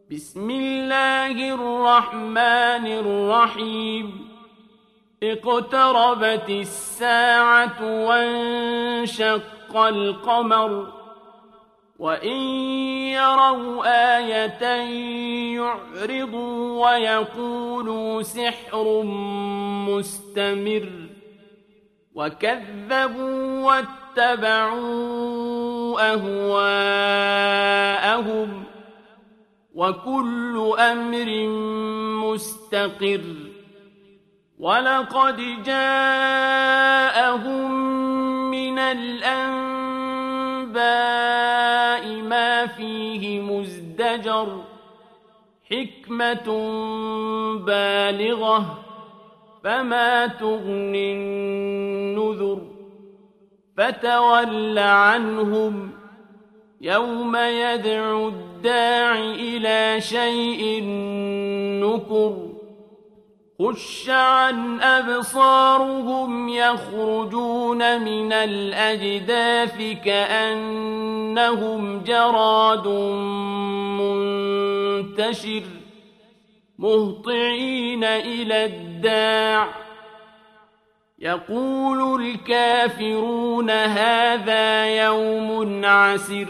بسم الله الرحمن الرحيم اقتربت الساعة وانشق القمر وإن يروا آية يعرضوا ويقولوا سحر مستمر وكذبوا واتبعوا أهواءهم وكل أمر مستقر ولقد جاءهم من الأنباء ما فيه مزدجر حكمة بالغة فما تغني النذر فتول عنهم يوم يدعو الداع إلى شيء نكر خش عن أبصارهم يخرجون من الأجداث كأنهم جراد منتشر مهطعين إلى الداع يقول الكافرون هذا يوم عسر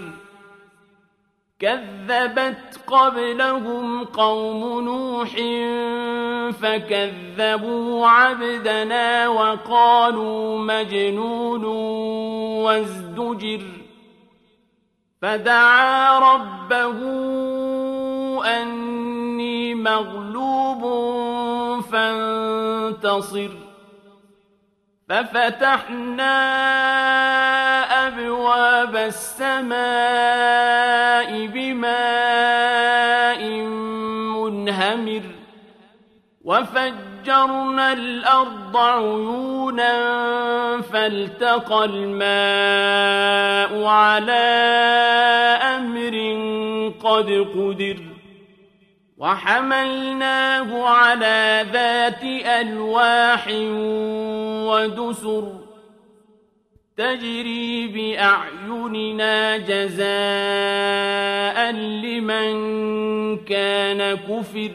كذبت قبلهم قوم نوح فكذبوا عبدنا وقالوا مجنون وازدجر فدعا ربه أني مغلوب فانتصر ففتحنا أبواب السماء بماء منهمر وفجرنا الأرض عيونا فالتقى الماء على أمر قد قدر وحملناه على ذات ألواح ودسر تجري بأعيننا جزاء لمن كان كفر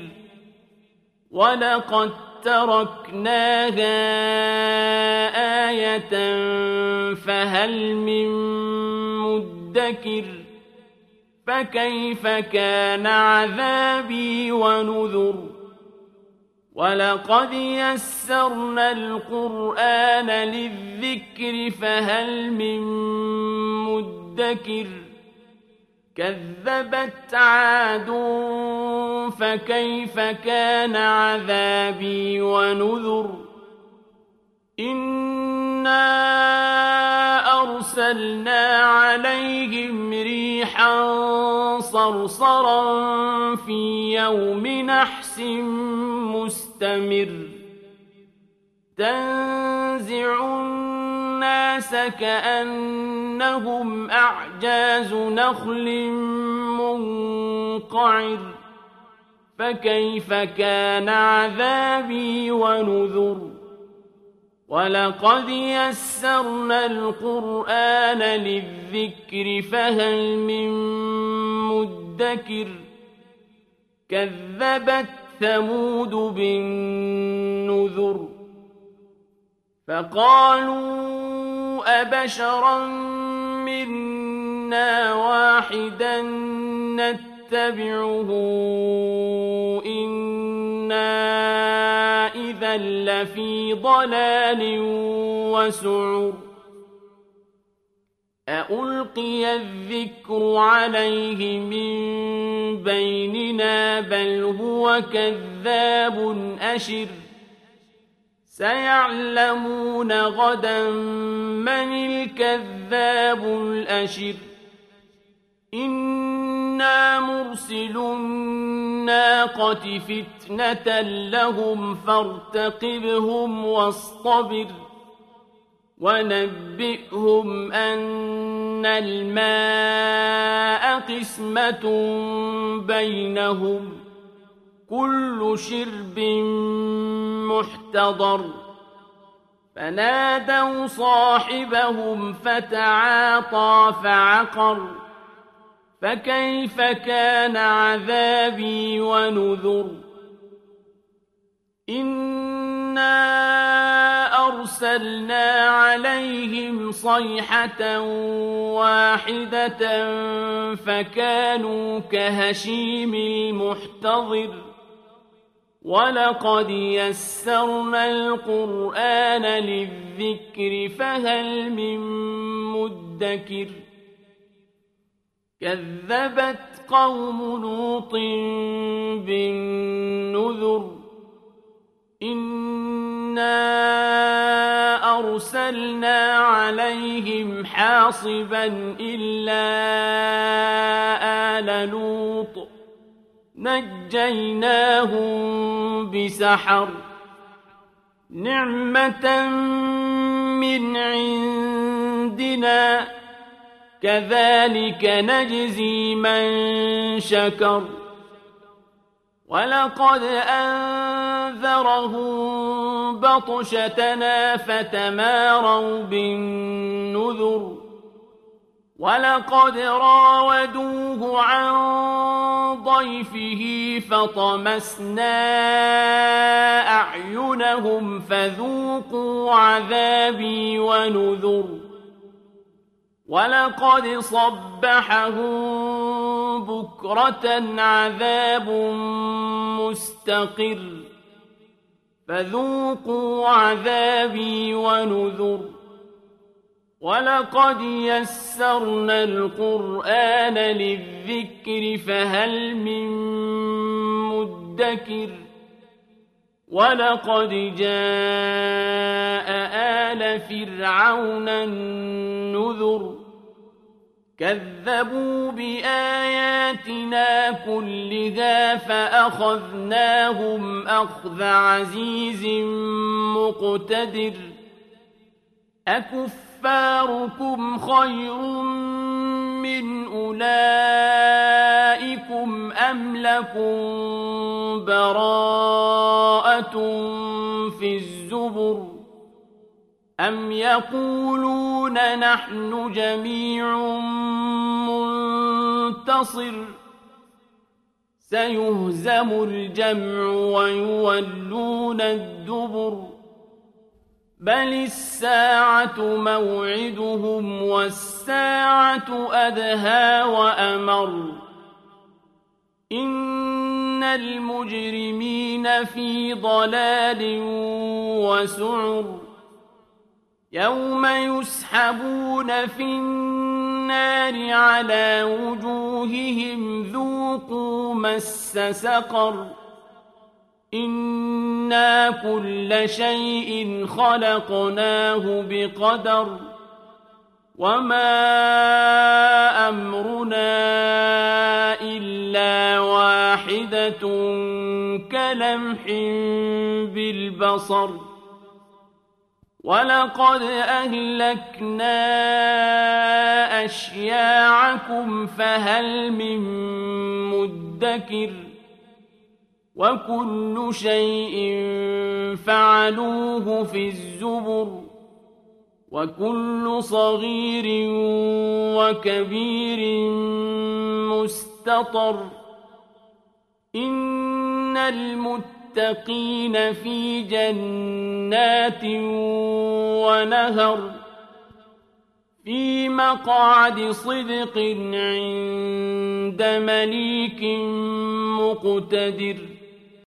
ولقد تركناها آية فهل من مدكر فكيف كان عذابي ونذر ولقد يسرنا القرآن للذكر فهل من مدكر كذبت عاد فكيف كان عذابي ونذر إنا أرسلنا عليهم ريحا صرصرا في يوم نحس مستمر تنزع الناس كأنهم أعجاز نخل منقعر فكيف كان عذابي ونذر ولقد يسرنا القرآن للذكر فهل من مدكر كذبت ثمود بالنذر فقالوا أبشرا منا واحدا نتبعه إنا إذا لفي ضلال وسعر أألقي الذكر عليه من بيننا بل هو كذاب أشر سيعلمون غدا من الكذاب الأشر إنا مرسل الناقة فتنة لهم فارتقبهم واصطبر ونبئهم أن الماء قسمة بينهم كل شرب محتضر فنادوا صاحبهم فتعاطى فعقر فكيف كان عذابي ونذر إنا أرسلنا عليهم صيحة واحدة فكانوا كهشيم المحتضر ولقد يسرنا القرآن للذكر فهل من مدكر كذبت قوم لوط بالنذر إنا أرسلنا عليهم حاصبا إلا آل لوط نجيناهم بسحر نعمة من عندنا كذلك نجزي من شكر ولقد أنذرهم بطشتنا فتماروا بالنذر ولقد راودوه عن ضيفه فطمسنا أعينهم فذوقوا عذابي ونذر ولقد صبحهم بكرة عذاب مستقر فذوقوا عذابي ونذر ولقد يسرنا القرآن للذكر فهل من مدكر ولقد جاء آل فرعون النذر كذبوا بآياتنا كلها فأخذناهم أخذ عزيز مقتدر أكفاركم خير من أولئكم أم لكم براءة في الزبر أم يقولون نحن جميع منتصر سيهزم الجمع ويولون الدبر بل الساعة موعدهم والساعة أدهى وأمر إن المجرمين في ضلال وسعر يوم يسحبون في النار على وجوههم ذوقوا مس سقر إنا كل شيء خلقناه بقدر وما أمرنا إلا واحدة كلمح بالبصر ولقد أهلكنا أشياعكم فهل من مدكر وكل شيء فعلوه في الزبر وكل صغير وكبير مستطر إن المتقين في جنات ونهر في مقعد صدق عند مليك مقتدر